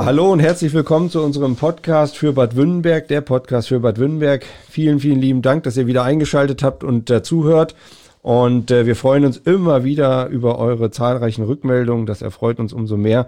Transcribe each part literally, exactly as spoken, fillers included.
Ja, hallo und herzlich willkommen zu unserem Podcast für Bad Wünnenberg, der Podcast für Bad Wünnenberg. Vielen, vielen lieben Dank, dass ihr wieder eingeschaltet habt und äh, zuhört. Und äh, wir freuen uns immer wieder über eure zahlreichen Rückmeldungen. Das erfreut uns umso mehr.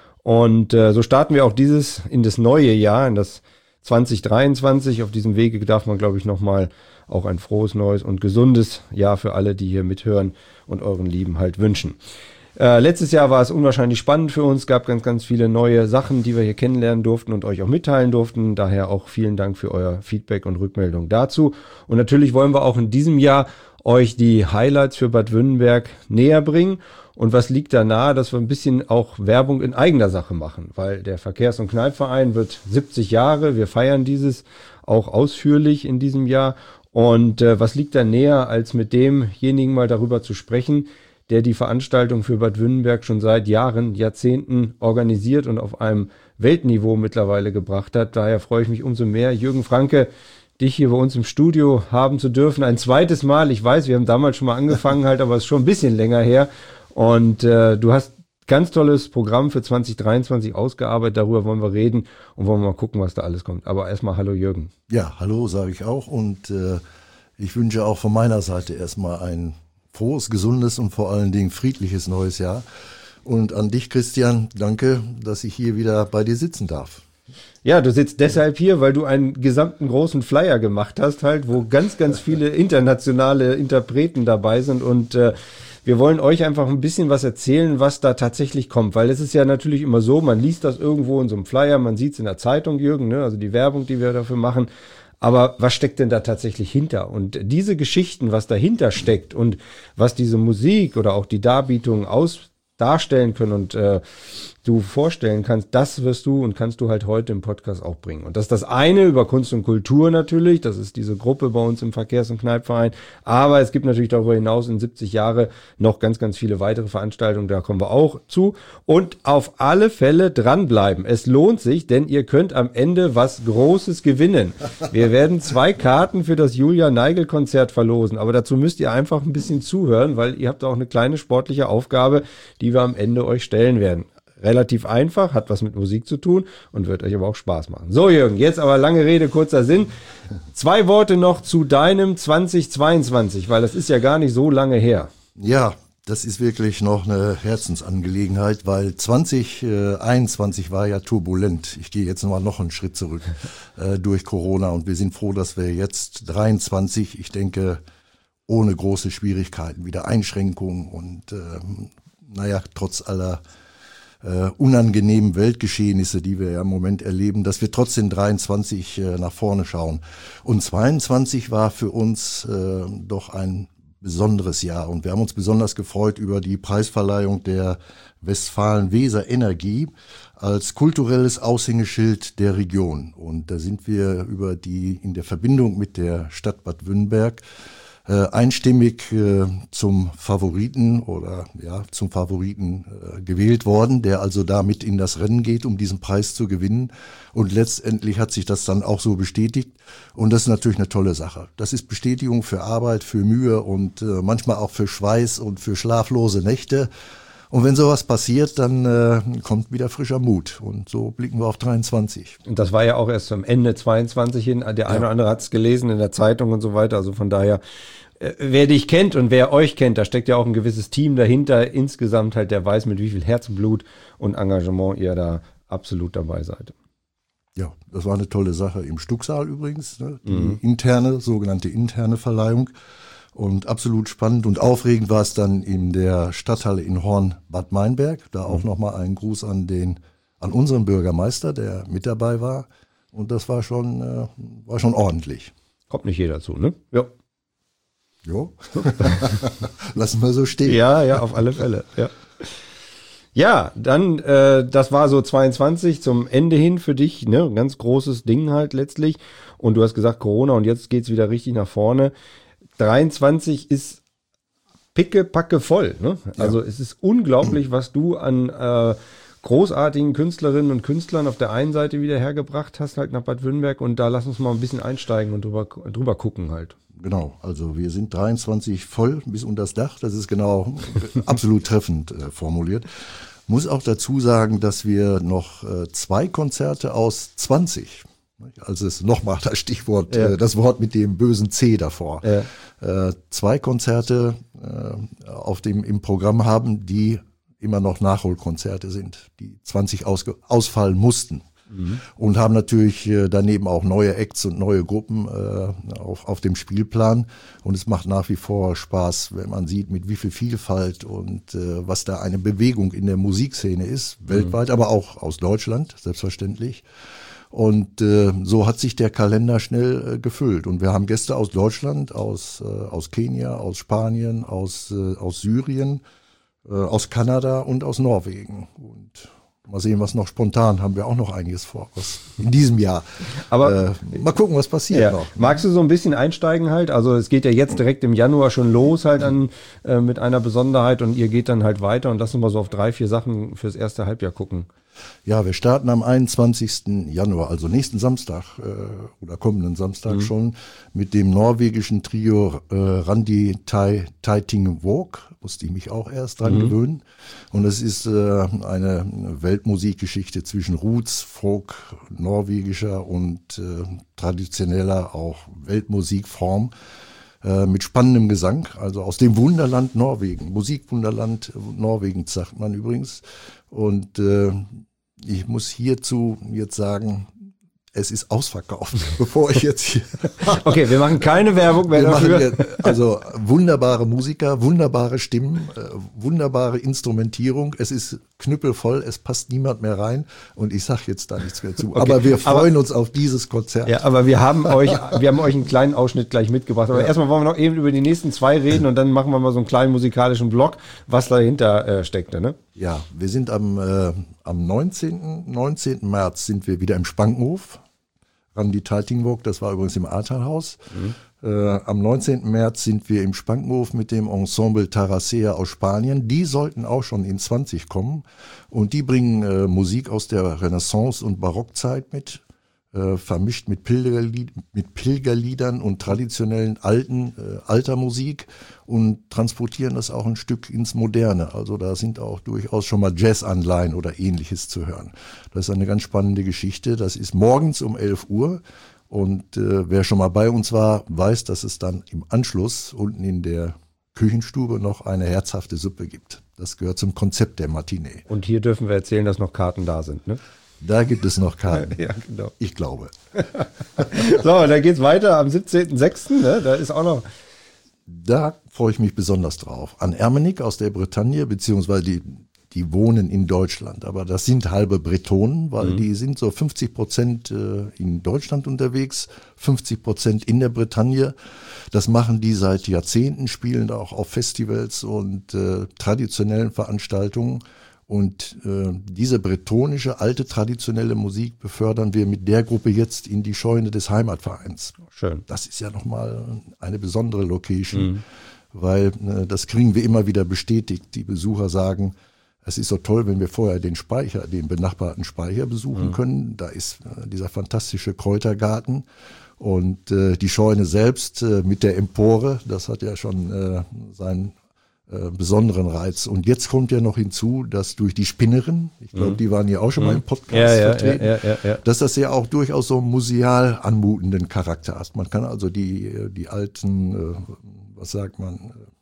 Und äh, so starten wir auch dieses in das neue Jahr, in das zwanzig dreiundzwanzig. Auf diesem Wege darf man, glaube ich, nochmal auch ein frohes, neues und gesundes Jahr für alle, die hier mithören und euren Lieben halt wünschen. Äh, letztes Jahr war es unwahrscheinlich spannend für uns, gab ganz, ganz viele neue Sachen, die wir hier kennenlernen durften und euch auch mitteilen durften. Daher auch vielen Dank für euer Feedback und Rückmeldung dazu. Und natürlich wollen wir auch in diesem Jahr euch die Highlights für Bad Wünnenberg näher bringen. Und was liegt da nahe, dass wir ein bisschen auch Werbung in eigener Sache machen, weil der Verkehrs- und Kneipverein wird siebzig Jahre. Wir feiern dieses auch ausführlich in diesem Jahr. Und äh, was liegt da näher, als mit demjenigen mal darüber zu sprechen, der die Veranstaltung für Bad Wünnenberg schon seit Jahren, Jahrzehnten organisiert und auf einem Weltniveau mittlerweile gebracht hat. Daher freue ich mich umso mehr, Jürgen Franke, dich hier bei uns im Studio haben zu dürfen. Ein zweites Mal, ich weiß, wir haben damals schon mal angefangen halt, aber es ist schon ein bisschen länger her. Und äh, du hast ganz tolles Programm für zwanzig dreiundzwanzig ausgearbeitet, darüber wollen wir reden und wollen mal gucken, was da alles kommt. Aber erstmal hallo Jürgen. Ja, hallo sage ich auch und äh, ich wünsche auch von meiner Seite erstmal ein frohes, gesundes und vor allen Dingen friedliches neues Jahr. Und an dich, Christian, danke, dass ich hier wieder bei dir sitzen darf. Ja, du sitzt deshalb hier, weil du einen gesamten großen Flyer gemacht hast, halt, wo ganz, ganz viele internationale Interpreten dabei sind. Und äh, wir wollen euch einfach ein bisschen was erzählen, was da tatsächlich kommt. Weil es ist ja natürlich immer so, man liest das irgendwo in so einem Flyer, man sieht es in der Zeitung, Jürgen, ne? Also die Werbung, die wir dafür machen. Aber was steckt denn da tatsächlich hinter? Und diese Geschichten, was dahinter steckt und was diese Musik oder auch die Darbietungen aus darstellen können und äh, du vorstellen kannst, das wirst du und kannst du halt heute im Podcast auch bringen. Und das ist das eine über Kunst und Kultur natürlich, das ist diese Gruppe bei uns im Verkehrs- und Kneipverein, aber es gibt natürlich darüber hinaus in siebzig Jahre noch ganz, ganz viele weitere Veranstaltungen, da kommen wir auch zu. Und auf alle Fälle dranbleiben. Es lohnt sich, denn ihr könnt am Ende was Großes gewinnen. Wir werden zwei Karten für das Julia-Neigel-Konzert verlosen, aber dazu müsst ihr einfach ein bisschen zuhören, weil ihr habt auch eine kleine sportliche Aufgabe, die wir am Ende euch stellen werden. Relativ einfach, hat was mit Musik zu tun und wird euch aber auch Spaß machen. So Jürgen, jetzt aber lange Rede, kurzer Sinn. Zwei Worte noch zu deinem zwanzig zweiundzwanzig, weil das ist ja gar nicht so lange her. Ja, das ist wirklich noch eine Herzensangelegenheit, weil zwanzig einundzwanzig war ja turbulent. Ich gehe jetzt mal noch einen Schritt zurück äh, durch Corona und wir sind froh, dass wir jetzt dreiundzwanzig, ich denke, ohne große Schwierigkeiten, wieder Einschränkungen und äh, naja, trotz aller äh, unangenehmen Weltgeschehnisse, die wir ja im Moment erleben, dass wir trotzdem dreiundzwanzig äh, nach vorne schauen. Und zweiundzwanzig war für uns äh, doch ein besonderes Jahr und wir haben uns besonders gefreut über die Preisverleihung der Westfalen-Weser Energie als kulturelles Aushängeschild der Region. Und da sind wir über die in der Verbindung mit der Stadt Bad Wünnenberg Äh, einstimmig äh, zum Favoriten oder ja zum Favoriten äh, gewählt worden, der also damit in das Rennen geht, um diesen Preis zu gewinnen. Und letztendlich hat sich das dann auch so bestätigt. Und das ist natürlich eine tolle Sache. Das ist Bestätigung für Arbeit, für Mühe und äh, manchmal auch für Schweiß und für schlaflose Nächte. Und wenn sowas passiert, dann äh, kommt wieder frischer Mut. Und so blicken wir auf dreiundzwanzig. Und das war ja auch erst zum Ende zweiundzwanzig hin. Der eine oder andere hat es gelesen in der Zeitung und so weiter. Also von daher, äh, wer dich kennt und wer euch kennt, da steckt ja auch ein gewisses Team dahinter. Insgesamt halt, der weiß, mit wie viel Herzblut und Engagement ihr da absolut dabei seid. Ja, das war eine tolle Sache im Stucksaal übrigens. Ne? Die Mhm. interne, sogenannte interne Verleihung. Und absolut spannend und aufregend war es dann in der Stadthalle in Horn-Bad Meinberg. Da auch Mhm. nochmal ein Gruß an den, an unseren Bürgermeister, der mit dabei war. Und das war schon, äh, war schon ordentlich. Kommt nicht jeder zu, ne? Ja. Jo. Lassen wir so stehen. Ja, ja, auf alle Fälle, ja. Ja, dann, äh, das war so zweiundzwanzig zum Ende hin für dich, ne? Ein ganz großes Ding halt letztlich. Und du hast gesagt Corona und jetzt geht's wieder richtig nach vorne. dreiundzwanzig ist pickepacke voll, ne? Also ja. Es ist unglaublich, was du an äh, großartigen Künstlerinnen und Künstlern auf der einen Seite wieder hergebracht hast, halt nach Bad Wünnenberg. Und da lass uns mal ein bisschen einsteigen und drüber, drüber gucken halt. Genau, also wir sind dreiundzwanzig voll bis unter das Dach. Das ist genau absolut treffend äh, formuliert. Muss auch dazu sagen, dass wir noch äh, zwei Konzerte aus zwanzig, also es nochmal das Stichwort, ja. äh, das Wort mit dem bösen C davor, ja. äh, zwei Konzerte äh, auf dem im Programm haben, die immer noch Nachholkonzerte sind, die zwanzig ausge- ausfallen mussten. Mhm. Und haben natürlich äh, daneben auch neue Acts und neue Gruppen äh, auf, auf dem Spielplan. Und es macht nach wie vor Spaß, wenn man sieht, mit wie viel Vielfalt und äh, was da eine Bewegung in der Musikszene ist, mhm. weltweit, aber auch aus Deutschland, selbstverständlich. Und äh, so hat sich der Kalender schnell äh, gefüllt. Und wir haben Gäste aus Deutschland, aus, äh, aus Kenia, aus Spanien, aus, äh, aus Syrien, äh, aus Kanada und aus Norwegen. Und mal sehen, was noch spontan, haben wir auch noch einiges vor, was in diesem Jahr. Aber äh, mal gucken, was passiert ja. noch. Magst du so ein bisschen einsteigen halt? Also es geht ja jetzt direkt im Januar schon los halt an, äh, mit einer Besonderheit und ihr geht dann halt weiter und lass uns mal so auf drei, vier Sachen fürs erste Halbjahr gucken. Ja, wir starten am einundzwanzigsten Januar, also nächsten Samstag äh, oder kommenden Samstag mhm. schon mit dem norwegischen Trio äh, Randi Tai Taiting Walk. Musste ich mich auch erst dran mhm. gewöhnen. Und das ist äh, eine Weltmusikgeschichte zwischen Roots, Folk, norwegischer und äh, traditioneller auch Weltmusikform äh, mit spannendem Gesang. Also aus dem Wunderland Norwegen, Musikwunderland Norwegens sagt man übrigens. Und äh, ich muss hierzu jetzt sagen, es ist ausverkauft, bevor ich jetzt hier... Okay, wir machen keine Werbung mehr wir dafür. Jetzt, also wunderbare Musiker, wunderbare Stimmen, äh, wunderbare Instrumentierung. Es ist knüppelvoll, es passt niemand mehr rein und ich sage jetzt da nichts mehr zu. Okay. Aber wir freuen aber, uns auf dieses Konzert. Ja, aber wir haben euch, wir haben euch einen kleinen Ausschnitt gleich mitgebracht. Aber ja. erstmal wollen wir noch eben über die nächsten zwei reden und dann machen wir mal so einen kleinen musikalischen Block, was dahinter äh, steckte, ne? Ja, wir sind am, äh, am neunzehnten März sind wir wieder im Spankenhof. Randi Taiting Walk, das war übrigens im Ahrtalhaus. Mhm. Äh, am neunzehnten März sind wir im Spankenhof mit dem Ensemble Taracea aus Spanien. Die sollten auch schon in zwanzig kommen und die bringen äh, Musik aus der Renaissance- und Barockzeit mit, äh, vermischt mit, Pilgerlied, mit Pilgerliedern und traditionellen alten, äh, alter Musik und transportieren das auch ein Stück ins Moderne. Also da sind auch durchaus schon mal Jazz-Anleihen oder Ähnliches zu hören. Das ist eine ganz spannende Geschichte. Das ist morgens um elf Uhr und äh, wer schon mal bei uns war, weiß, dass es dann im Anschluss unten in der Küchenstube noch eine herzhafte Suppe gibt. Das gehört zum Konzept der Matinee. Und hier dürfen wir erzählen, dass noch Karten da sind, ne? Da gibt es noch Karten. Ja, genau. Ich glaube. So, dann geht's weiter am siebzehnten sechsten Ne? Da ist auch noch... Da freue ich mich besonders drauf. An Ermenik aus der Bretagne, beziehungsweise die, die wohnen in Deutschland. Aber das sind halbe Bretonen, weil mhm. die sind so fünfzig Prozent in Deutschland unterwegs, fünfzig Prozent in der Bretagne. Das machen die seit Jahrzehnten, spielen auch auf Festivals und äh, traditionellen Veranstaltungen. Und äh, diese bretonische, alte, traditionelle Musik befördern wir mit der Gruppe jetzt in die Scheune des Heimatvereins. Schön. Das ist ja nochmal eine besondere Location, mhm. weil äh, das kriegen wir immer wieder bestätigt. Die Besucher sagen, es ist so toll, wenn wir vorher den Speicher, den benachbarten Speicher besuchen mhm. können. Da ist äh, dieser fantastische Kräutergarten. Und äh, die Scheune selbst äh, mit der Empore, das hat ja schon äh, seinen Äh, besonderen Reiz. Und jetzt kommt ja noch hinzu, dass durch die Spinnerin, ich glaube, mhm. die waren ja auch schon mhm. mal im Podcast ja, ja, vertreten, ja, ja, ja. dass das ja auch durchaus so einen museal anmutenden Charakter hat. Man kann also die, die alten, äh, was sagt man,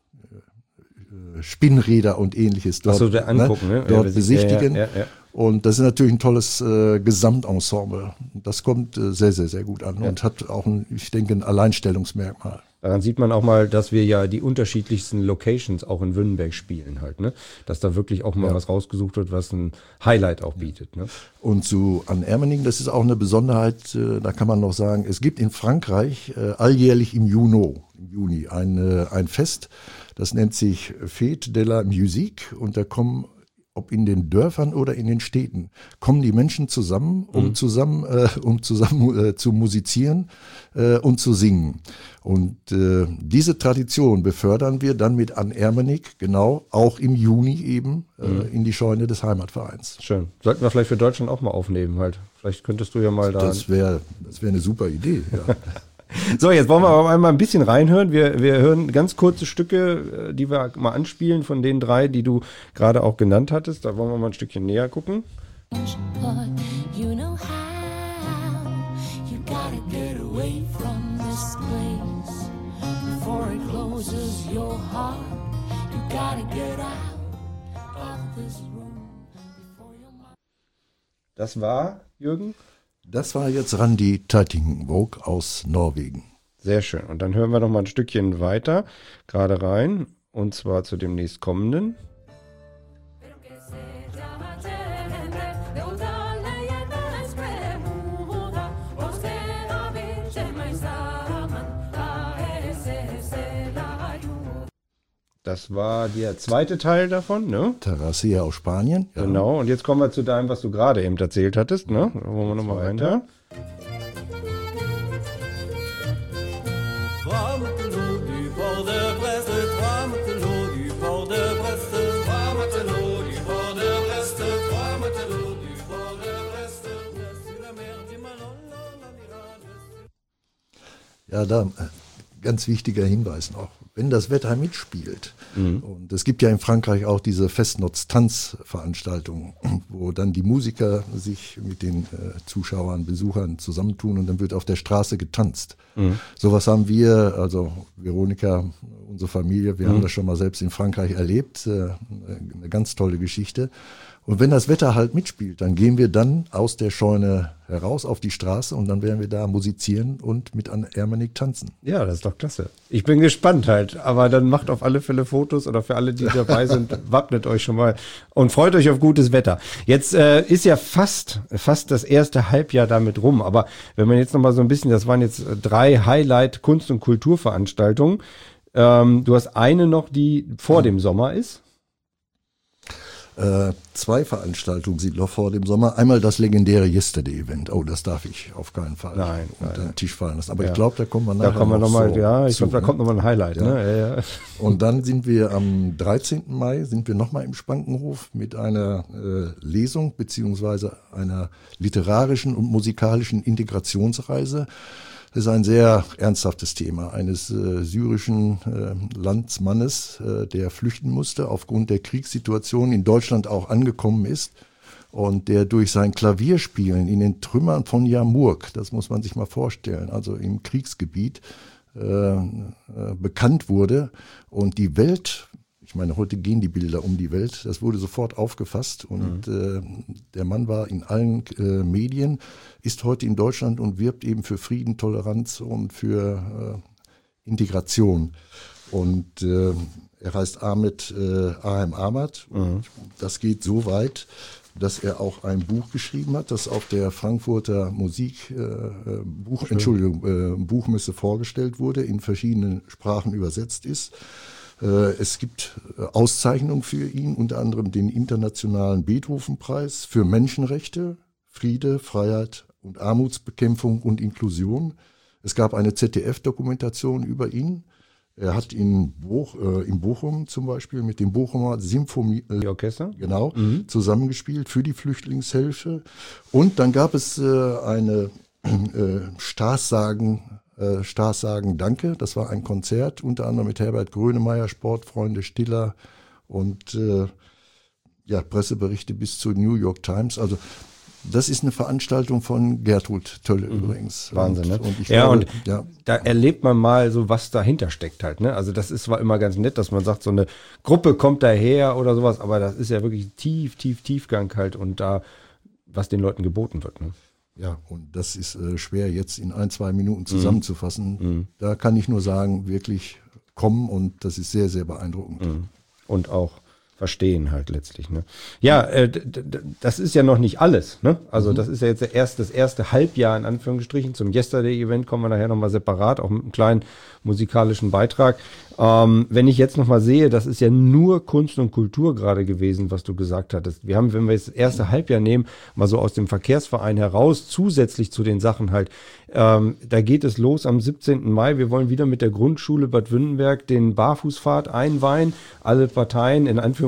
äh, Spinnräder und ähnliches dort, so, der angucken, ne, ne? dort ja, besichtigen. Ja, ja, ja. Und das ist natürlich ein tolles äh, Gesamtensemble. Das kommt äh, sehr, sehr, sehr gut an ja. und hat auch, ein, ich denke, ein Alleinstellungsmerkmal. Daran sieht man auch mal, dass wir ja die unterschiedlichsten Locations auch in Wünnenberg spielen halt, ne? Dass da wirklich auch mal ja. was rausgesucht wird, was ein Highlight auch bietet, ne? Und zu an Ermening, das ist auch eine Besonderheit, äh, da kann man noch sagen, es gibt in Frankreich äh, alljährlich im Juni, im Juni ein, äh, ein Fest, das nennt sich Fête de la Musique und da kommen ob in den Dörfern oder in den Städten, kommen die Menschen zusammen, um mhm. zusammen, äh, um zusammen äh, zu musizieren äh, und zu singen. Und äh, diese Tradition befördern wir dann mit An Ermenig, genau, auch im Juni eben, äh, mhm. in die Scheune des Heimatvereins. Schön. Sollten wir vielleicht für Deutschland auch mal aufnehmen halt. Vielleicht könntest du ja mal da... Das wäre das wäre eine super Idee, ja. So, jetzt wollen wir aber mal ein bisschen reinhören. Wir, wir hören ganz kurze Stücke, die wir mal anspielen von den drei, die du gerade auch genannt hattest. Da wollen wir mal ein Stückchen näher gucken. You know how you gotta get away from this place before it closes your heart. You gotta get out of this room before your mind. Das war, Jürgen? Das war jetzt Randi Teitingenvåg aus Norwegen. Sehr schön. Und dann hören wir noch mal ein Stückchen weiter, gerade rein, und zwar zu dem nächstkommenden. Das war der zweite Teil davon, ne? Terracia aus Spanien. Ja. Genau, und jetzt kommen wir zu deinem, was du gerade eben erzählt hattest, ne? Da wollen wir nochmal reinhören. Ja, da ganz wichtiger Hinweis noch. Wenn das Wetter mitspielt, mhm. und es gibt ja in Frankreich auch diese Festnotz-Tanzveranstaltungen, wo dann die Musiker sich mit den äh, Zuschauern, Besuchern zusammentun und dann wird auf der Straße getanzt. Mhm. Sowas haben wir, also Veronika, unsere Familie, wir mhm. haben das schon mal selbst in Frankreich erlebt, äh, eine ganz tolle Geschichte. Und wenn das Wetter halt mitspielt, dann gehen wir dann aus der Scheune heraus auf die Straße und dann werden wir da musizieren und mit Anne Ermenegg tanzen. Ja, das ist doch klasse. Ich bin gespannt halt, aber dann macht auf alle Fälle Fotos oder für alle, die dabei sind, wappnet euch schon mal und freut euch auf gutes Wetter. Jetzt äh, ist ja fast fast das erste Halbjahr damit rum, aber wenn man jetzt noch mal so ein bisschen, das waren jetzt drei Highlight Kunst- und Kulturveranstaltungen. Ähm, du hast eine noch, die vor dem Sommer ist. Äh, zwei Veranstaltungen sind noch vor dem Sommer. Einmal das legendäre Yesterday-Event. Oh, das darf ich auf keinen Fall nein, unter nein, den Tisch fallen lassen. Aber ja. ich glaube, da kommen wir nachher da kommen wir noch, noch mal, so ja, ich glaube, da ne? kommt noch mal ein Highlight. Ja. Ne? Ja, ja. Und dann sind wir am dreizehnten Mai sind wir noch mal im Spankenhof mit einer äh, Lesung beziehungsweise einer literarischen und musikalischen Integrationsreise. Das ist ein sehr ernsthaftes Thema eines äh, syrischen äh, Landsmannes, äh, der flüchten musste, aufgrund der Kriegssituation in Deutschland auch angekommen ist und der durch sein Klavierspielen in den Trümmern von Jarmurk, das muss man sich mal vorstellen, also im Kriegsgebiet, äh, äh, bekannt wurde und die Welt, ich meine, heute gehen die Bilder um die Welt, das wurde sofort aufgefasst und mhm. äh, der Mann war in allen äh, Medien, ist heute in Deutschland und wirbt eben für Frieden, Toleranz und für äh, Integration. Und äh, er heißt Ahmed äh, Ahem Ahmad. Mhm. Das geht so weit, dass er auch ein Buch geschrieben hat, das auf der Frankfurter Musik äh, Buch, Entschuldigung, äh, Buchmesse vorgestellt wurde, in verschiedenen Sprachen übersetzt ist. Es gibt Auszeichnungen für ihn, unter anderem den Internationalen Beethoven-Preis für Menschenrechte, Friede, Freiheit und Armutsbekämpfung und Inklusion. Es gab eine Z D F-Dokumentation über ihn. Er hat in, Boch, äh, in Bochum zum Beispiel mit dem Bochumer Symphonieorchester äh, genau, mhm. zusammengespielt für die Flüchtlingshilfe. Und dann gab es äh, eine äh, Staatssagen Äh, Stars sagen Danke, das war ein Konzert, unter anderem mit Herbert Grönemeyer, Sportfreunde Stiller und äh, ja, Presseberichte bis zur New York Times. Also das ist eine Veranstaltung von Gertrud Tölle mhm. übrigens. Wahnsinn, und, ne? Und ich ja, glaube, und ja. da erlebt man mal so, was dahinter steckt halt, ne? Also das ist zwar immer ganz nett, dass man sagt, so eine Gruppe kommt daher oder sowas, aber das ist ja wirklich tief, tief, Tiefgang halt und da, was den Leuten geboten wird, ne? Ja, und das ist äh, schwer jetzt in ein, zwei Minuten zusammenzufassen. Mhm. Da kann ich nur sagen, wirklich kommen und das ist sehr, sehr beeindruckend. Mhm. Und auch verstehen halt letztlich. Ne? Ja, äh, d- d- das ist ja noch nicht alles. Ne? Also mhm. das ist ja jetzt der erste, das erste Halbjahr in Anführungsstrichen. Zum Yesterday-Event kommen wir nachher nochmal separat, auch mit einem kleinen musikalischen Beitrag. Ähm, wenn ich jetzt nochmal sehe, das ist ja nur Kunst und Kultur gerade gewesen, was du gesagt hattest. Wir haben, wenn wir jetzt das erste Halbjahr nehmen, mal so aus dem Verkehrsverein heraus, zusätzlich zu den Sachen halt, ähm, da geht es los am siebzehnten Mai. Wir wollen wieder mit der Grundschule Bad Wünnenberg den Barfußpfad einweihen. Alle Parteien, in Anführungszeichen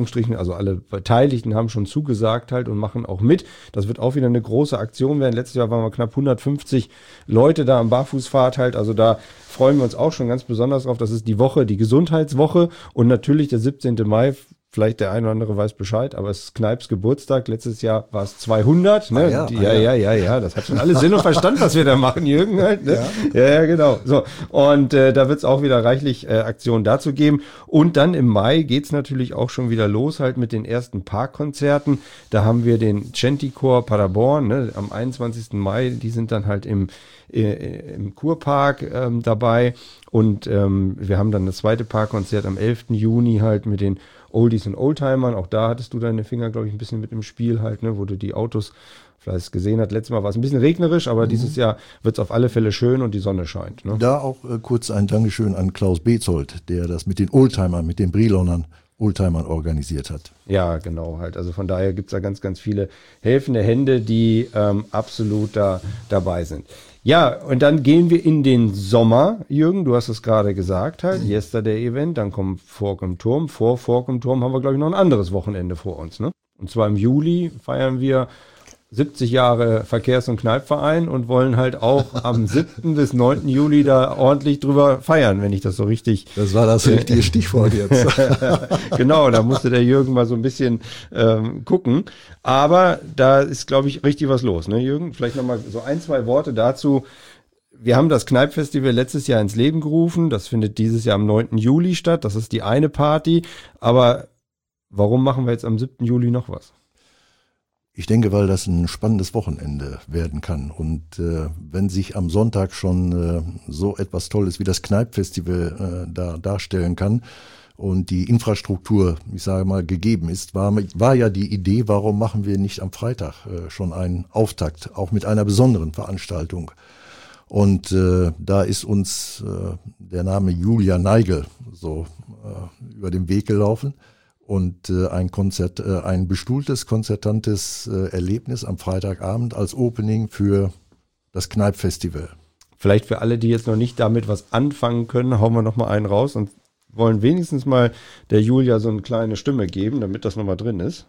Anführungsstrichen, also alle Beteiligten haben schon zugesagt halt und machen auch mit. Das wird auch wieder eine große Aktion werden. Letztes Jahr waren wir knapp hundertfünfzig Leute da am Barfußpfad halt, also da freuen wir uns auch schon ganz besonders drauf. Das ist die Woche, die Gesundheitswoche und natürlich der siebzehnten Mai. Vielleicht der eine oder andere weiß Bescheid, aber es ist Kneips Geburtstag. Letztes Jahr war es zweihundert. Ne? Ah ja, Die, ah ja, ja, ja, ja. Das hat schon alles Sinn und Verstand, was wir da machen, Jürgen. Halt, ne? Ja. ja, ja, genau. So und äh, da wird es auch wieder reichlich äh, Aktionen dazu geben. Und dann im Mai geht's natürlich auch schon wieder los halt mit den ersten Parkkonzerten. Da haben wir den Chantichor Paderborn ne? am einundzwanzigsten Mai. Die sind dann halt im äh, im Kurpark ähm, dabei. Und ähm, wir haben dann das zweite Parkkonzert am elften Juni halt mit den Oldies und Oldtimern, auch da hattest du deine Finger, glaube ich, ein bisschen mit im Spiel halt, ne, wo du die Autos vielleicht gesehen hast. Letztes Mal war es ein bisschen regnerisch, aber mhm. dieses Jahr wird es auf alle Fälle schön und die Sonne scheint. Ne? Da auch äh, kurz ein Dankeschön an Klaus Bezold, der das mit den Oldtimern, mit den Brilonern Oldtimern organisiert hat. Ja, genau halt. Also von daher gibt es da ganz, ganz viele helfende Hände, die ähm, absolut da dabei sind. Ja, und dann gehen wir in den Sommer, Jürgen, du hast es gerade gesagt halt, Yesterday-Event, dann kommt Fork im Turm. Vor Fork im Turm haben wir, glaube ich, noch ein anderes Wochenende vor uns, ne? Und zwar im Juli feiern wir siebzig Jahre Verkehrs- und Kneipverein und wollen halt auch am siebten bis neunten Juli da ordentlich drüber feiern, wenn ich das so richtig... Das war das richtige Stichwort jetzt. Genau, da musste der Jürgen mal so ein bisschen ähm, gucken. Aber da ist, glaube ich, richtig was los, ne Jürgen? Vielleicht nochmal so ein, zwei Worte dazu. Wir haben das Kneipp-Festival letztes Jahr ins Leben gerufen. Das findet dieses Jahr am neunten Juli statt. Das ist die eine Party. Aber warum machen wir jetzt am siebten Juli noch was? Ich denke, weil das ein spannendes Wochenende werden kann. Und äh, wenn sich am Sonntag schon äh, so etwas Tolles wie das Kneipp-Festival äh, da darstellen kann und die Infrastruktur, ich sage mal, gegeben ist, war, war ja die Idee, warum machen wir nicht am Freitag äh, schon einen Auftakt, auch mit einer besonderen Veranstaltung. Und äh, da ist uns äh, der Name Julia Neigel so äh, über den Weg gelaufen. Und äh, ein Konzert, äh, ein bestuhltes, konzertantes äh, Erlebnis am Freitagabend als Opening für das Kneipp-Festival. Vielleicht für alle, die jetzt noch nicht damit was anfangen können, hauen wir noch mal einen raus und wollen wenigstens mal der Julia so eine kleine Stimme geben, damit das noch mal drin ist.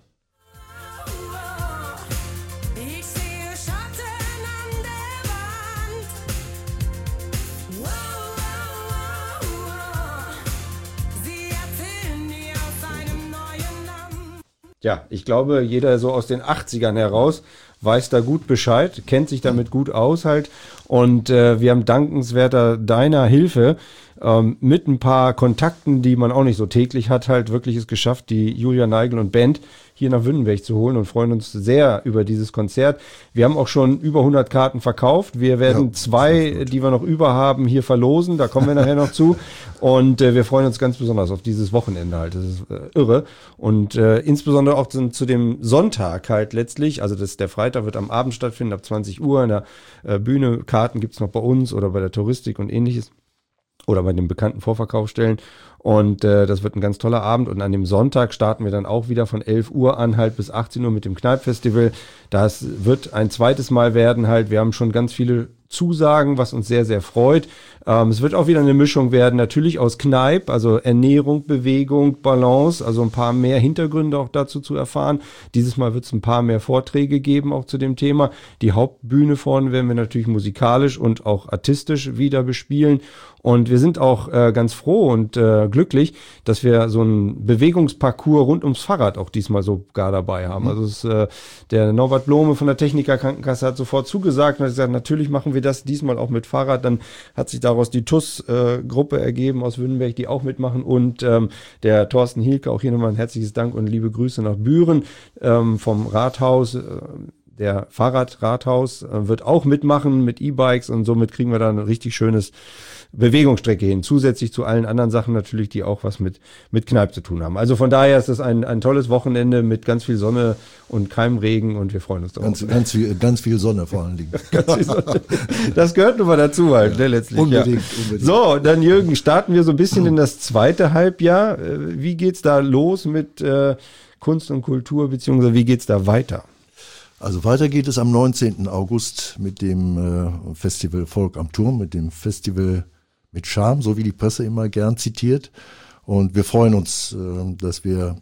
Ja, ich glaube, jeder so aus den achtzigern heraus weiß da gut Bescheid, kennt sich damit gut aus halt. Und äh, wir haben dankenswerter deiner Hilfe ähm, mit ein paar Kontakten, die man auch nicht so täglich hat, halt wirklich es geschafft, die Julia Neigel und Band hier nach Wünnenberg zu holen und freuen uns sehr über dieses Konzert. Wir haben auch schon über hundert Karten verkauft. Wir werden ja, zwei, die wir noch über haben, hier verlosen. Da kommen wir nachher noch zu. Und äh, wir freuen uns ganz besonders auf dieses Wochenende halt. Das ist äh, irre. Und äh, insbesondere auch zu, zu dem Sonntag halt letztlich. Also das, der Freitag wird am Abend stattfinden, ab zwanzig Uhr in der äh, Bühne. Karten gibt's noch bei uns oder bei der Touristik und ähnliches. Oder bei den bekannten Vorverkaufsstellen. Und äh, das wird ein ganz toller Abend. Und an dem Sonntag starten wir dann auch wieder von elf Uhr an halt bis achtzehn Uhr mit dem Kneipp-Festival. Das wird ein zweites Mal werden halt. Wir haben schon ganz viele Zusagen, was uns sehr, sehr freut. Ähm, es wird auch wieder eine Mischung werden, natürlich aus Kneipp, also Ernährung, Bewegung, Balance, also ein paar mehr Hintergründe auch dazu zu erfahren. Dieses Mal wird es ein paar mehr Vorträge geben, auch zu dem Thema. Die Hauptbühne vorne werden wir natürlich musikalisch und auch artistisch wieder bespielen. Und wir sind auch äh, ganz froh und äh, glücklich, dass wir so einen Bewegungsparcours rund ums Fahrrad auch diesmal sogar dabei haben. Mhm. Also es, äh, der Norbert Blome von der Techniker Krankenkasse hat sofort zugesagt und hat gesagt, natürlich machen wir das diesmal auch mit Fahrrad. Dann hat sich daraus die T U S-Gruppe äh, ergeben aus Wünnenberg, die auch mitmachen. Und ähm, der Thorsten Hielke, auch hier nochmal ein herzliches Dank und liebe Grüße nach Büren ähm, vom Rathaus. Äh, Der Fahrradrathaus äh, wird auch mitmachen mit E-Bikes und somit kriegen wir da ein richtig schönes Bewegungsstrecke hin. Zusätzlich zu allen anderen Sachen natürlich, die auch was mit, mit Kneipp zu tun haben. Also von daher ist das ein, ein tolles Wochenende mit ganz viel Sonne und keinem Regen und wir freuen uns darauf. Ganz, ganz, viel, ganz viel Sonne vor allen Dingen. Ganz viel Sonne. Das gehört nun mal dazu halt, ja, ne, letztlich. Unbedingt, ja. unbedingt. So, dann Jürgen, starten wir so ein bisschen in das zweite Halbjahr. Wie geht's da los mit äh, Kunst und Kultur, beziehungsweise wie geht's da weiter? Also weiter geht es am neunzehnten August mit dem äh, Festival Volk am Turm, mit dem Festival mit Charme, so wie die Presse immer gern zitiert. Und wir freuen uns, äh, dass wir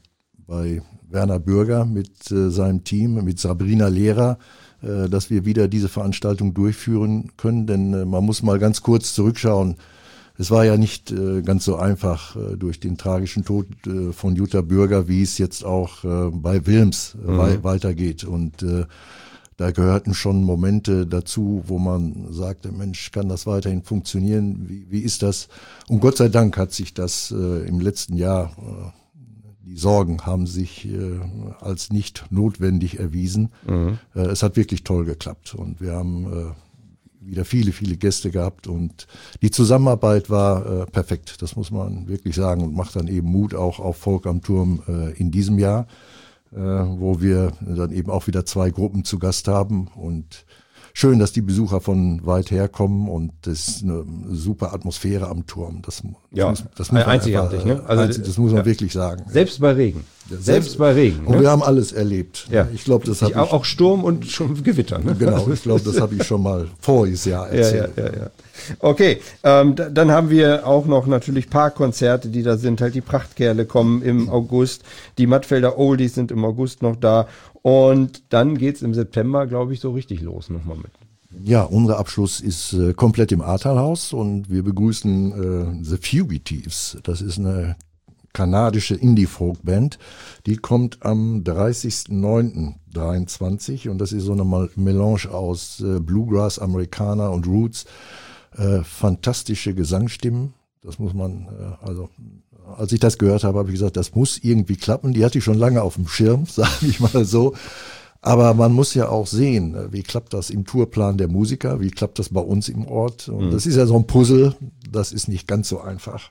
bei Werner Bürger mit äh, seinem Team, mit Sabrina Lehrer, äh, dass wir wieder diese Veranstaltung durchführen können. Denn äh, man muss mal ganz kurz zurückschauen. Es war ja nicht äh, ganz so einfach äh, durch den tragischen Tod äh, von Jutta Bürger, wie es jetzt auch äh, bei Wilms äh, mhm. wei- weitergeht. Und äh, da gehörten schon Momente dazu, wo man sagte, Mensch, kann das weiterhin funktionieren? Wie, wie ist das? Und Gott sei Dank hat sich das äh, im letzten Jahr, äh, die Sorgen haben sich äh, als nicht notwendig erwiesen. Mhm. Äh, es hat wirklich toll geklappt und wir haben äh, wieder viele, viele Gäste gehabt und die Zusammenarbeit war äh, perfekt, das muss man wirklich sagen und macht dann eben Mut auch auf Volk am Turm äh, in diesem Jahr, äh, wo wir dann eben auch wieder zwei Gruppen zu Gast haben und schön, dass die Besucher von weit her kommen und das ist eine super Atmosphäre am Turm. Das, das ja, muss, das muss man einzigartig, einfach, ne? Also, einzig, das muss man ja. wirklich sagen. Selbst bei Regen. Selbst, Selbst bei Regen. Und ne? wir haben alles erlebt. Ja. Ich glaube, das habe ich auch, auch Sturm und schon Gewitter. Ne? Genau, ich glaube, das habe ich schon mal voriges Jahr erzählt. Ja, ja, ja, ja. Okay, ähm, d- dann haben wir auch noch natürlich Parkkonzerte, die da sind. Halt die Prachtkerle kommen im August, die Mattfelder Oldies sind im August noch da und dann geht's im September, glaube ich, so richtig los nochmal mit. Ja, unser Abschluss ist äh, komplett im Ahrtalhaus und wir begrüßen äh, The Fugitives. Das ist eine kanadische Indie-Folk-Band. Die kommt am dreißigsten neunten dreiundzwanzig und das ist so eine Mal- Melange aus äh, Bluegrass, Amerikaner und Roots. Äh, fantastische Gesangsstimmen. Das muss man, äh, also als ich das gehört habe, habe ich gesagt, das muss irgendwie klappen. Die hatte ich schon lange auf dem Schirm, sage ich mal so. Aber man muss ja auch sehen, wie klappt das im Tourplan der Musiker, wie klappt das bei uns im Ort. Und mhm. das ist ja so ein Puzzle, das ist nicht ganz so einfach.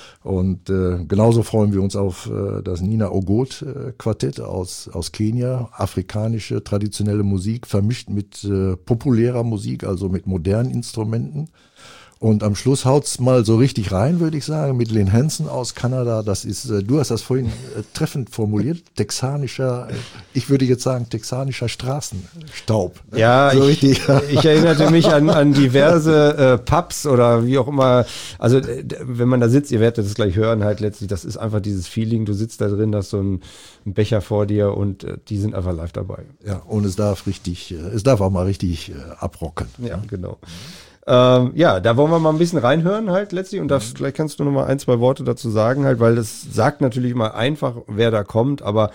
Und äh, genauso freuen wir uns auf äh, das Nina Ogot äh, Quartett aus, aus Kenia, afrikanische traditionelle Musik, vermischt mit äh, populärer Musik, also mit modernen Instrumenten. Und am Schluss haut's mal so richtig rein, würde ich sagen, mit Lynn Hansen aus Kanada. Das ist, äh, du hast das vorhin äh, treffend formuliert, texanischer, äh, ich würde jetzt sagen, texanischer Straßenstaub. Ja, so ich, richtig. ich erinnerte mich an, an diverse äh, Pubs oder wie auch immer. Also äh, wenn man da sitzt, ihr werdet das gleich hören, halt letztlich, das ist einfach dieses Feeling, du sitzt da drin, hast so einen, einen Becher vor dir und äh, die sind einfach live dabei. Ja, und es darf richtig, äh, es darf auch mal richtig äh, abrocken. Ja, genau. Ähm, ja, da wollen wir mal ein bisschen reinhören halt letztlich und das, vielleicht kannst du noch mal ein, zwei Worte dazu sagen halt, weil das sagt natürlich immer einfach, wer da kommt, aber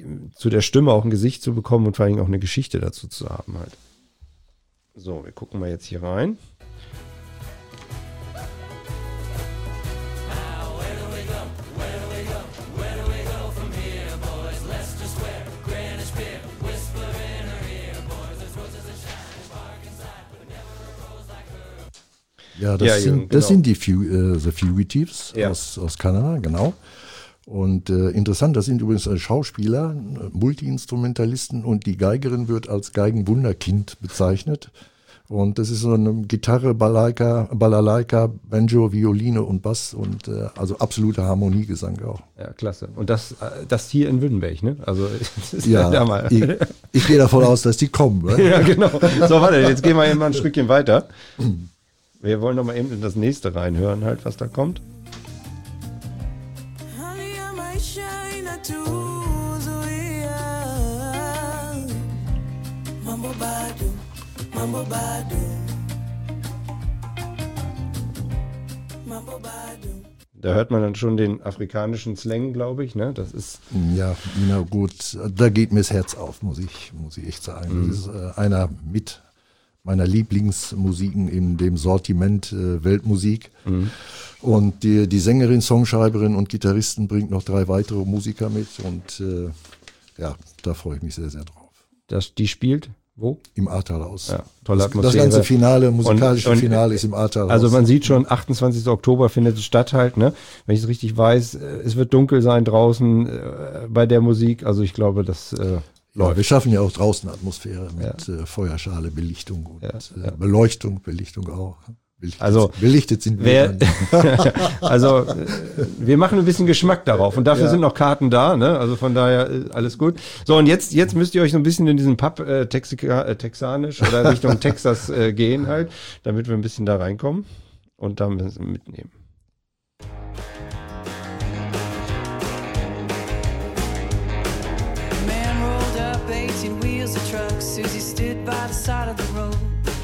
zu der Stimme auch ein Gesicht zu bekommen und vor allem auch eine Geschichte dazu zu haben halt. So, wir gucken mal jetzt hier rein. Ja, das, ja, sind, genau. das sind die Fu äh, The Fugitives ja. aus, aus Kanada, genau. Und äh, interessant, das sind übrigens Schauspieler, Multi-Instrumentalisten und die Geigerin wird als Geigenwunderkind bezeichnet. Und das ist so eine Gitarre, Balalaika, Balalaika, Banjo, Violine und Bass und äh, also absoluter Harmoniegesang auch. Ja, klasse. Und das, das hier in Württemberg, ne? Also das ist ja, da mal. Ich, ich gehe davon aus, dass die kommen. Ne? Ja, genau. So, warte, jetzt gehen wir eben mal ein Stückchen weiter. Wir wollen noch mal eben in das nächste reinhören, halt, was da kommt. Da hört man dann schon den afrikanischen Slang, glaube ich, ne? Das ist ja, na gut, da geht mir das Herz auf, muss ich, muss ich echt sagen. Mhm. Das ist äh, einer mit meiner Lieblingsmusiken in dem Sortiment äh, Weltmusik. Mhm. Und die, die Sängerin, Songschreiberin und Gitarristen bringt noch drei weitere Musiker mit und äh, ja, da freue ich mich sehr, sehr drauf. Das, die spielt wo? Im Ahrtalhaus. Ja, tolle das, Atmosphäre. Das ganze Finale, musikalische und, und, Finale ist im Ahrtalhaus. Also man sieht schon, achtundzwanzigsten Oktober findet es statt halt, ne? Wenn ich es richtig weiß, es wird dunkel sein draußen äh, bei der Musik. Also ich glaube, das äh, ja, wir schaffen ja auch draußen Atmosphäre mit ja. äh, Feuerschale, Belichtung und ja, ja. Äh, Beleuchtung, Belichtung auch. Belichtet, also belichtet sind wir. Wer, also äh, wir machen ein bisschen Geschmack darauf und dafür ja. sind noch Karten da, ne? Also von daher äh, alles gut. So und jetzt jetzt müsst ihr euch so ein bisschen in diesen Pub äh, Texika, äh, texanisch oder Richtung Texas äh, gehen halt, damit wir ein bisschen da reinkommen und da ein bisschen mitnehmen. Susie stood by the side of the road.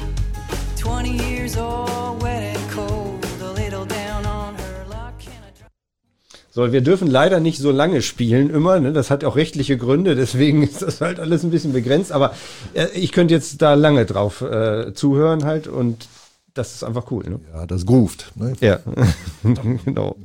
Twenty years old, wet and cold. A little down on her luck. So, wir dürfen leider nicht so lange spielen immer, ne? Das hat auch rechtliche Gründe, deswegen ist das halt alles ein bisschen begrenzt, aber äh, ich könnte jetzt da lange drauf äh, zuhören halt und das ist einfach cool. Ne? Ja, das groovt. Ne? Ja, genau.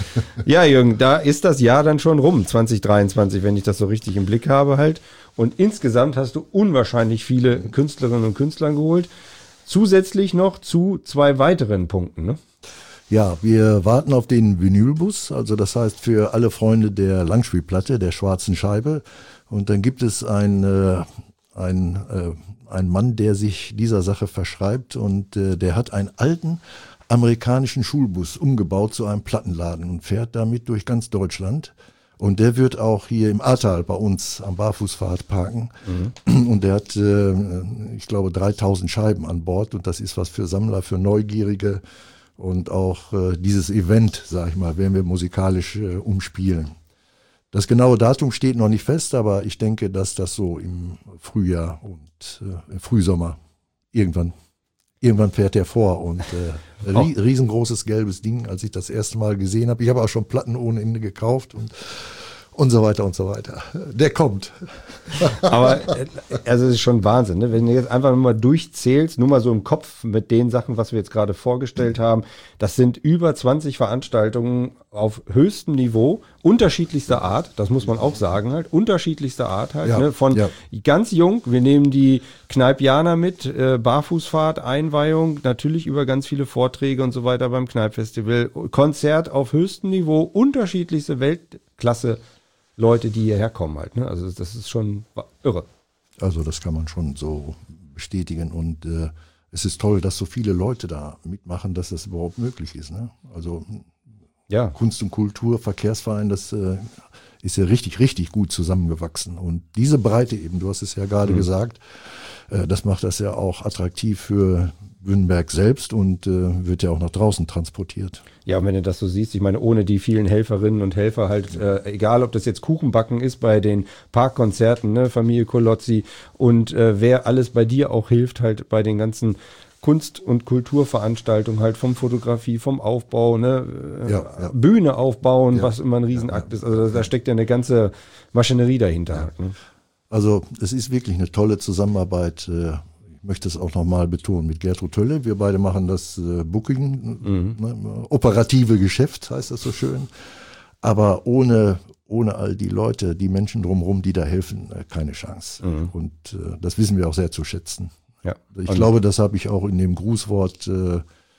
Ja, Jürgen, da ist das Jahr dann schon rum, zwanzig dreiundzwanzig, wenn ich das so richtig im Blick habe halt. Und insgesamt hast du unwahrscheinlich viele Künstlerinnen und Künstler geholt. Zusätzlich noch zu zwei weiteren Punkten, ne? Ja, wir warten auf den Vinylbus, also das heißt für alle Freunde der Langspielplatte, der schwarzen Scheibe. Und dann gibt es ein, äh, ein, äh, ein Mann, der sich dieser Sache verschreibt und äh, der hat einen alten amerikanischen Schulbus umgebaut zu einem Plattenladen und fährt damit durch ganz Deutschland. Und der wird auch hier im Ahrtal bei uns am Barfußpfad parken. Mhm. Und der hat, äh, ich glaube, dreitausend Scheiben an Bord und das ist was für Sammler, für Neugierige. Und auch äh, dieses Event, sag ich mal, werden wir musikalisch äh, umspielen. Das genaue Datum steht noch nicht fest, aber ich denke, dass das so im Frühjahr und äh, im Frühsommer irgendwann, irgendwann fährt der vor. Und äh, rie- riesengroßes gelbes Ding, als ich das erste Mal gesehen habe. Ich habe auch schon Platten ohne Ende gekauft und und so weiter und so weiter. Der kommt. Aber also es ist schon Wahnsinn, ne? Wenn du jetzt einfach nur mal durchzählst, nur mal so im Kopf mit den Sachen, was wir jetzt gerade vorgestellt haben, das sind über zwanzig Veranstaltungen auf höchstem Niveau, unterschiedlichster Art, das muss man auch sagen halt, unterschiedlichster Art halt, ja, ne? Von ja. ganz jung, wir nehmen die Kneipianer mit, äh, Barfußfahrt, Einweihung, natürlich über ganz viele Vorträge und so weiter beim Kneippfestival, Konzert auf höchstem Niveau, unterschiedlichste Weltklasse Leute, die hierher kommen halt, ne? Also das ist schon irre. Also das kann man schon so bestätigen und äh, es ist toll, dass so viele Leute da mitmachen, dass das überhaupt möglich ist, ne? Also ja. Kunst und Kultur, Verkehrsverein, das äh, ist ja richtig, richtig gut zusammengewachsen und diese Breite eben, du hast es ja gerade mhm. gesagt, äh, das macht das ja auch attraktiv für Wünnenberg selbst und äh, wird ja auch nach draußen transportiert. Ja, und wenn du das so siehst, ich meine, ohne die vielen Helferinnen und Helfer halt, äh, egal ob das jetzt Kuchenbacken ist bei den Parkkonzerten, ne, Familie Kolozzi und äh, wer alles bei dir auch hilft, halt bei den ganzen Kunst- und Kulturveranstaltungen halt vom Fotografie, vom Aufbau, ne, äh, ja, ja. Bühne aufbauen, ja, was immer ein Riesenakt ja, ja. ist. Also da steckt ja eine ganze Maschinerie dahinter. Ja. Halt, ne? Also es ist wirklich eine tolle Zusammenarbeit. Äh, Ich möchte es auch nochmal betonen, mit Gertrud Tölle. Wir beide machen das äh, Booking, mhm. ne, operative Geschäft, heißt das so schön. Aber ohne, ohne all die Leute, die Menschen drumherum, die da helfen, äh, keine Chance. Mhm. Und äh, das wissen wir auch sehr zu schätzen. Ja. Ich Und glaube, das habe ich auch in dem Grußwort äh,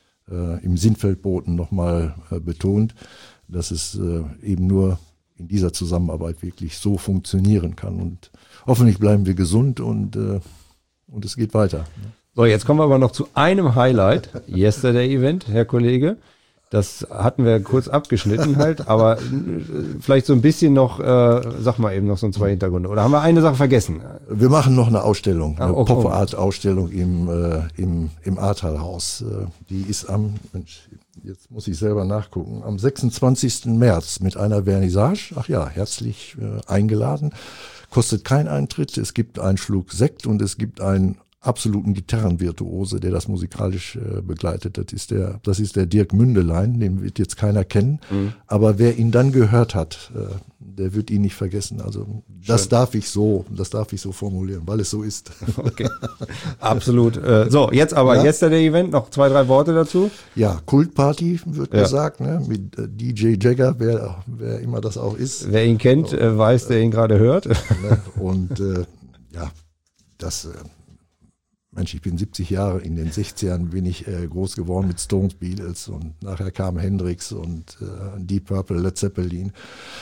äh, im Sinnfeldboten nochmal äh, betont, dass es äh, eben nur in dieser Zusammenarbeit wirklich so funktionieren kann. Und hoffentlich bleiben wir gesund und äh, Und es geht weiter. So, jetzt kommen wir aber noch zu einem Highlight. Yesterday Event, Herr Kollege. Das hatten wir kurz abgeschnitten halt, aber vielleicht so ein bisschen noch, äh, sag mal eben noch so ein zwei Hintergründe. Oder haben wir eine Sache vergessen? Wir machen noch eine Ausstellung, eine ah, okay. Pop-Art-Ausstellung im, äh, im, im Ahrtalhaus. Die ist am, Mensch, jetzt muss ich selber nachgucken, am sechsundzwanzigsten März mit einer Vernissage. Ach ja, herzlich äh, eingeladen. Kostet kein Eintritt, es gibt einen Schluck Sekt und es gibt einen absoluten Gitarrenvirtuose, der das musikalisch äh, begleitet. Das ist der, das ist der Dirk Mündelein, den wird jetzt keiner kennen. Mhm. Aber wer ihn dann gehört hat, äh, der wird ihn nicht vergessen. Also das Schön. darf ich so, das darf ich so formulieren, weil es so ist. Okay. Absolut. Äh, so, jetzt aber, ja? Yesterday Event, noch zwei, drei Worte dazu. Ja, Kultparty wird ja. gesagt, ne? Mit äh, D J Jagger, wer, wer immer das auch ist. Wer ihn kennt, äh, weiß, der ihn gerade hört. Ne? Und äh, ja, das... Äh, Mensch, ich bin siebzig Jahre, in den sechzigern bin ich äh, groß geworden mit Stones, Beatles und nachher kam Hendrix und äh, Deep Purple, Led Zeppelin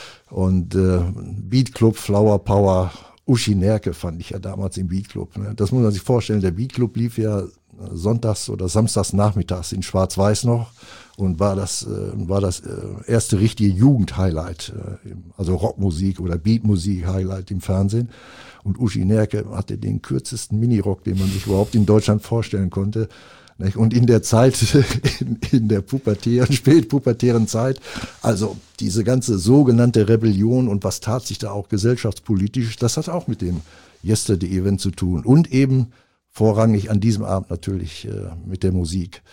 und äh, Beat Club, Flower Power, Uschi Nerke fand ich ja damals im Beat Club. Ne? Das muss man sich vorstellen, der Beat Club lief ja sonntags oder samstags nachmittags in Schwarz-Weiß noch und war das, äh, war das äh, erste richtige Jugend-Highlight, äh, also Rockmusik oder Beatmusik-Highlight im Fernsehen. Und Uschi Nerke hatte den kürzesten Minirock, den man sich überhaupt in Deutschland vorstellen konnte. Und in der Zeit, in, in der pubertären, spätpubertären Zeit, also diese ganze sogenannte Rebellion und was tat sich da auch gesellschaftspolitisch, das hat auch mit dem Yesterday-Event zu tun. Und eben vorrangig an diesem Abend natürlich äh, mit der Musik.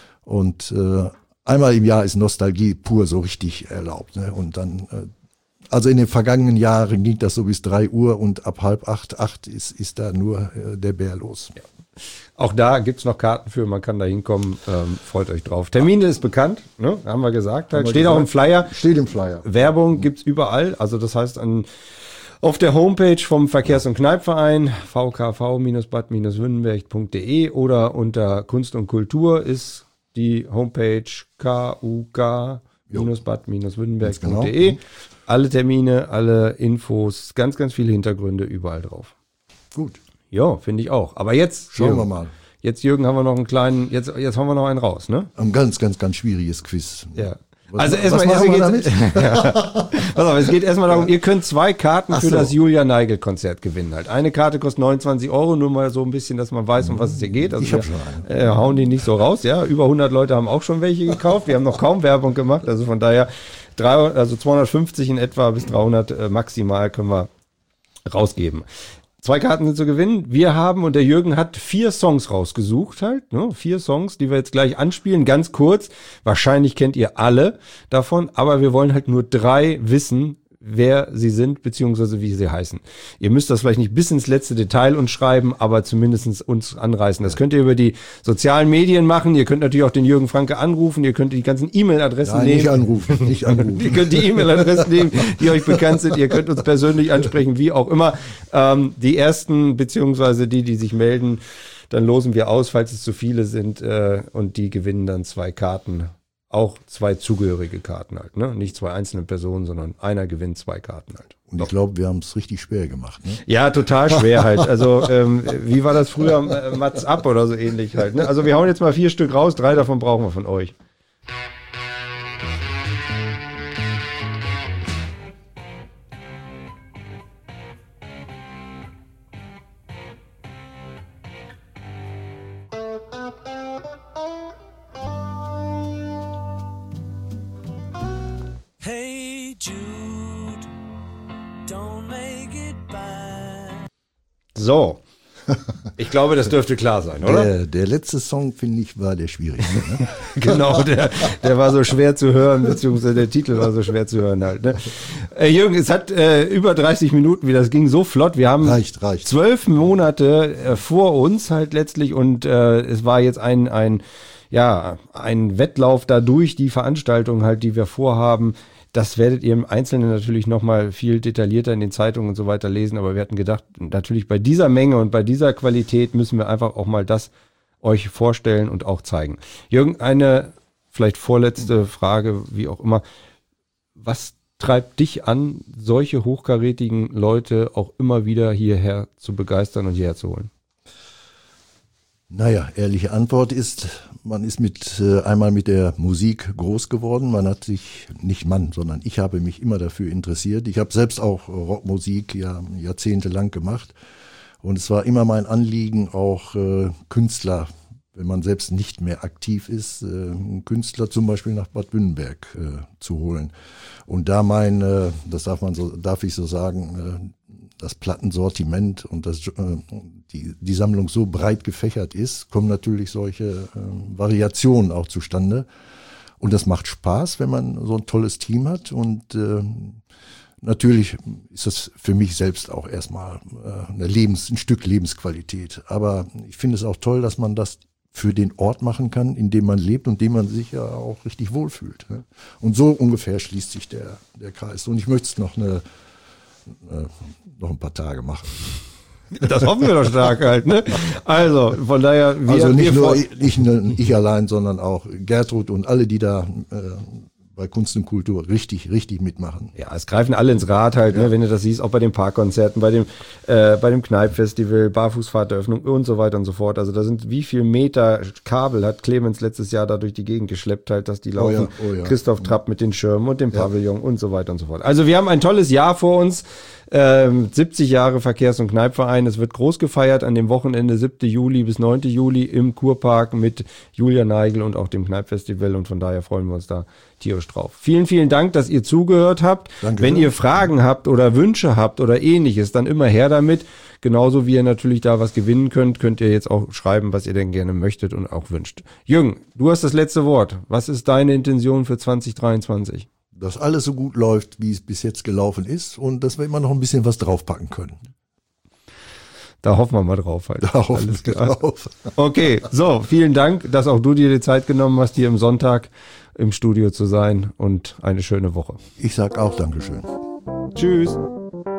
Und äh, einmal im Jahr ist Nostalgie pur so richtig erlaubt. Ne? Und dann, äh, also in den vergangenen Jahren ging das so bis drei Uhr und ab halb acht, acht ist, ist da nur äh, der Bär los. Ja. Auch da gibt's noch Karten für, man kann da hinkommen, ähm, freut euch drauf. Termine ist bekannt, ne? Haben wir gesagt. Halt. Wir Steht gesagt. auch im Flyer. Steht im Flyer. Werbung gibt's überall, also das heißt an auf der Homepage vom Verkehrs- und Kneipverein v k v bad wünnenberg punkt d e oder unter Kunst und Kultur ist die Homepage k u k bad wünnenberg punkt d e. Genau. Alle Termine, alle Infos, ganz, ganz viele Hintergründe überall drauf. Gut. Ja, finde ich auch. Aber jetzt, Schauen Jürgen, wir mal. Jetzt, Jürgen, haben wir noch einen kleinen, jetzt, jetzt haben wir noch einen raus, ne? Ein ganz, ganz, ganz schwieriges Quiz. Ja. Was, Also was erstmal, machen wir erstmal damit? geht's, ja. Pass auf, es geht erstmal darum, ihr könnt zwei Karten Ach für so. das Julia Neigel Konzert gewinnen halt. Eine Karte kostet neunundzwanzig Euro, nur mal so ein bisschen, dass man weiß, um was es hier geht. Also Ich hab wir, schon äh, hauen die nicht so raus, ja. Über hundert Leute haben auch schon welche gekauft. Wir haben noch kaum Werbung gemacht, also von daher drei, also zweihundertfünfzig in etwa bis dreihundert äh, maximal können wir rausgeben. Zwei Karten sind zu gewinnen. Wir haben, und der Jürgen hat vier Songs rausgesucht halt, ne? Vier Songs, die wir jetzt gleich anspielen, ganz kurz. Wahrscheinlich kennt ihr alle davon, aber wir wollen halt nur drei wissen, wer sie sind, beziehungsweise wie sie heißen. Ihr müsst das vielleicht nicht bis ins letzte Detail uns schreiben, aber zumindest uns anreißen. Das könnt ihr über die sozialen Medien machen. Ihr könnt natürlich auch den Jürgen Franke anrufen. Ihr könnt die ganzen E-Mail-Adressen Nein, nehmen. nicht anrufen, nicht Ihr anrufen. könnt die E-Mail-Adressen nehmen, die euch bekannt sind. Ihr könnt uns persönlich ansprechen, wie auch immer. Ähm, die ersten, beziehungsweise die, die sich melden, dann losen wir aus, falls es zu viele sind. Äh, und die gewinnen dann zwei Karten. Auch zwei zugehörige Karten halt, ne? Nicht zwei einzelne Personen, sondern einer gewinnt zwei Karten halt. Und ich glaube, wir haben es richtig schwer gemacht. Ne? Ja, total schwer halt. Also, ähm, wie war das früher? Äh, Mats ab oder so ähnlich halt, ne? Also, wir hauen jetzt mal vier Stück raus, drei davon brauchen wir von euch. Hey Jude, don't make it bad. So. Ich glaube, das dürfte klar sein, oder? Der, der letzte Song, finde ich, war der schwierigste. Ne? Genau, der, der war so schwer zu hören, beziehungsweise der Titel war so schwer zu hören halt. Ne? Äh, Jürgen, es hat äh, über dreißig Minuten wieder, das ging so flott. Wir haben Reicht, reicht. zwölf Monate äh, vor uns halt letztlich und äh, es war jetzt ein, ein, ja, ein Wettlauf dadurch, die Veranstaltung halt, die wir vorhaben. Das werdet ihr im Einzelnen natürlich nochmal viel detaillierter in den Zeitungen und so weiter lesen, aber wir hatten gedacht, natürlich bei dieser Menge und bei dieser Qualität müssen wir einfach auch mal das euch vorstellen und auch zeigen. Jürgen, eine vielleicht vorletzte Frage, wie auch immer. Was treibt dich an, solche hochkarätigen Leute auch immer wieder hierher zu begeistern und hierher zu holen? Naja, ehrliche Antwort ist, man ist mit äh, einmal mit der Musik groß geworden. Man hat sich, nicht man, sondern ich habe mich immer dafür interessiert. Ich habe selbst auch Rockmusik ja jahrzehntelang gemacht. Und es war immer mein Anliegen, auch äh, Künstler, wenn man selbst nicht mehr aktiv ist, äh, einen Künstler zum Beispiel nach Bad Wünnenberg äh, zu holen. Und da mein, äh, das darf man so, darf ich so sagen, äh, das Plattensortiment und das, äh, die, die Sammlung so breit gefächert ist, kommen natürlich solche äh, Variationen auch zustande. Und das macht Spaß, wenn man so ein tolles Team hat. Und äh, natürlich ist das für mich selbst auch erstmal äh, eine Lebens, ein Stück Lebensqualität. Aber ich finde es auch toll, dass man das für den Ort machen kann, in dem man lebt und dem man sich ja auch richtig wohlfühlt. Ne? Und so ungefähr schließt sich der, der Kreis. Und ich möchte es noch eine Äh, noch ein paar Tage machen. Das hoffen wir doch stark halt, ne? Also, von daher, wir, also nicht wir nur vor- ich, nicht nur ich allein, sondern auch Gertrud und alle, die da äh, bei Kunst und Kultur richtig, richtig mitmachen. Ja, es greifen alle ins Rad halt, ne, wenn du das siehst, auch bei den Parkkonzerten, bei dem, äh, bei dem Kneippfestival, Barfußfahrteröffnung und so weiter und so fort. Also da sind, wie viel Meter Kabel hat Clemens letztes Jahr da durch die Gegend geschleppt halt, dass die Oh laufen. ja, oh ja. Christoph Trapp mit den Schirmen und dem Pavillon und so weiter und so fort. Also wir haben ein tolles Jahr vor uns. Ähm, siebzig Jahre Verkehrs- und Kneipverein. Es wird groß gefeiert an dem Wochenende siebten Juli bis neunten Juli im Kurpark mit Julia Neigel und auch dem Kneipfestival. Und von daher freuen wir uns da tierisch drauf. Vielen, vielen Dank, dass ihr zugehört habt. Danke. Wenn ihr Fragen habt oder Wünsche habt oder ähnliches, dann immer her damit. Genauso wie ihr natürlich da was gewinnen könnt, könnt ihr jetzt auch schreiben, was ihr denn gerne möchtet und auch wünscht. Jürgen, du hast das letzte Wort. Was ist deine Intention für zwanzig dreiundzwanzig? Dass alles so gut läuft, wie es bis jetzt gelaufen ist und dass wir immer noch ein bisschen was draufpacken können. Da hoffen wir mal drauf halt. Da hoffen wir drauf. Okay, so, vielen Dank, dass auch du dir die Zeit genommen hast, hier im Sonntag im Studio zu sein und eine schöne Woche. Ich sag auch Dankeschön. Tschüss.